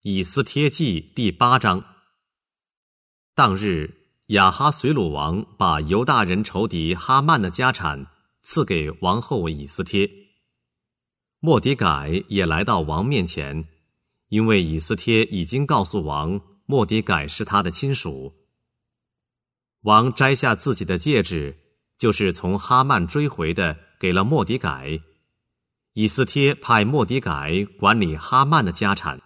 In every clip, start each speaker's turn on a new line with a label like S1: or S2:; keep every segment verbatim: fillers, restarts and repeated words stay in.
S1: 以斯帖记第八章。当日，亚哈随鲁王把犹大人仇敌哈曼的家产赐给王后以斯帖。末底改也来到王面前，因为以斯帖已经告诉王，末底改是他的亲属。王摘下自己的戒指，就是从哈曼追回的，给了末底改。以斯帖派末底改管理哈曼的家产。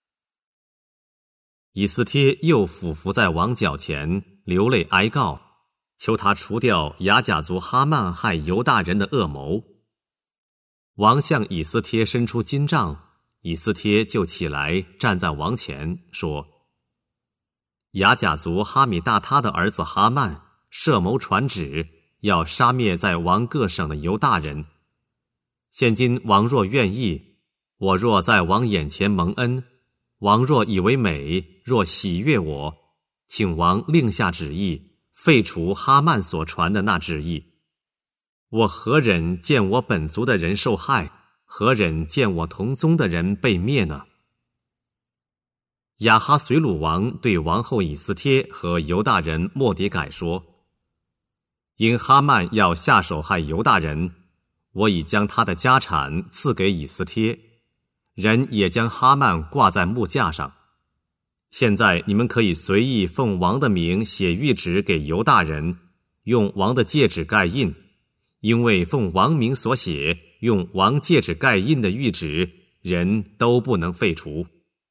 S1: 以斯帖又俯伏在王脚前，流泪哀告，求他除掉亚甲族哈曼害犹大人的恶谋。王向以斯帖伸出金杖，以斯帖就起来站在王前，说：亚甲族哈米大他的儿子哈曼设谋传旨，要杀灭在王各省的犹大人。现今王若愿意，我若在王眼前蒙恩，王若以为美，若喜悦我，请王令下旨意，废除哈曼所传的那旨意。我何忍见我本族的人受害，何忍见我同宗的人被灭呢？亚哈随鲁王对王后以斯帖和犹大人末底改说：因哈曼要下手害犹大人，我已将他的家产赐给以斯帖，人也将哈曼挂在木架上。现在你们可以随意奉王的名写谕旨给犹大人，用王的戒指盖印，因为奉王名所写用王戒指盖印的谕旨，人都不能废除。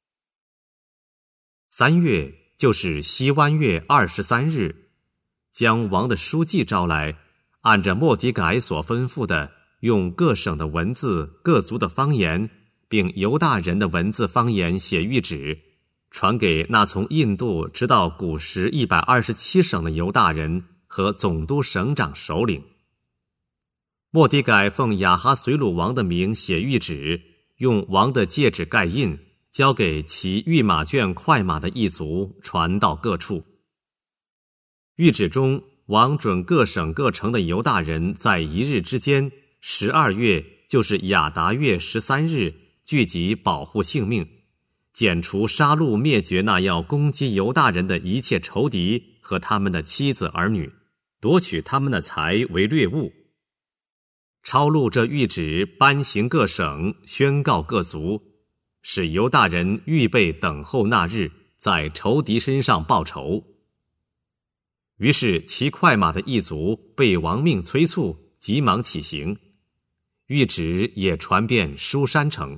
S1: 三月，就是西湾月二十三日，将王的书记招来，按着末底改所吩咐的，用各省的文字、各族的方言，并犹大人的文字方言写谕旨，传给那从印度直到古时一百二十七省的犹大人和总督省长首领。末底改奉亚哈随鲁王的名写谕旨，用王的戒指盖印，交给骑御马圈快马的一族，传到各处。谕旨中，王准各省各城的犹大人在一日之间，十二月，就是亚达月十三日，聚集保护性命，剪除杀戮灭绝那要攻击犹大人的一切仇敌和他们的妻子儿女，夺取他们的财为掠物。抄录这谕旨，颁行各省，宣告各族，使犹大人预备等候那日，在仇敌身上报仇。于是骑快马的一族被王命催促，急忙起行。谕旨也传遍书珊城。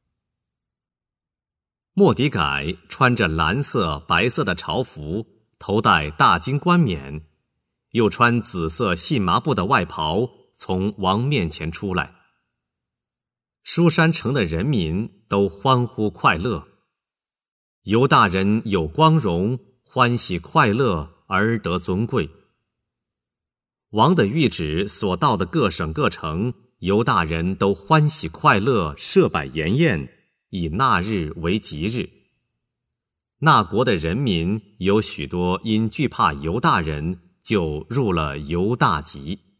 S1: 末底改穿着蓝色、白色的朝服，头戴大金冠冕，又穿紫色细麻布的外袍，从王面前出来。书珊城的人民都欢呼快乐，犹大人有光荣，欢喜快乐而得尊贵。王的谕旨所到的各省各城，犹大人都欢喜快乐，设摆筵宴，以那日为吉日。那国的人民有许多因惧怕犹大人，就入了犹大籍。